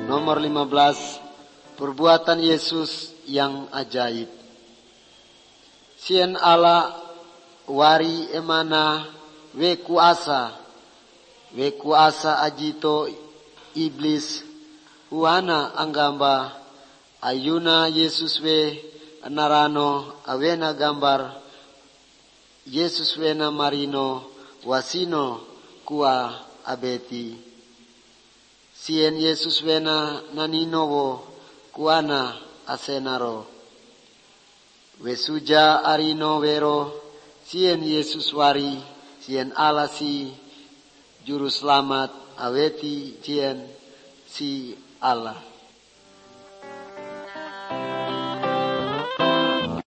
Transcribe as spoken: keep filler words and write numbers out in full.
nomor lima belas, perbuatan Yesus yang ajaib. Sien ala wari emana we kuasa, we kuasa ajito iblis huana anggamba ayuna Yesus we narano awena gambar Yesus wena marino wasino kua abeti. Sien Yesus wena naninowo kuana asenaro. Wesuja arino wero sien Yesus wari sien alasi juru selamat aweti sien si Allah.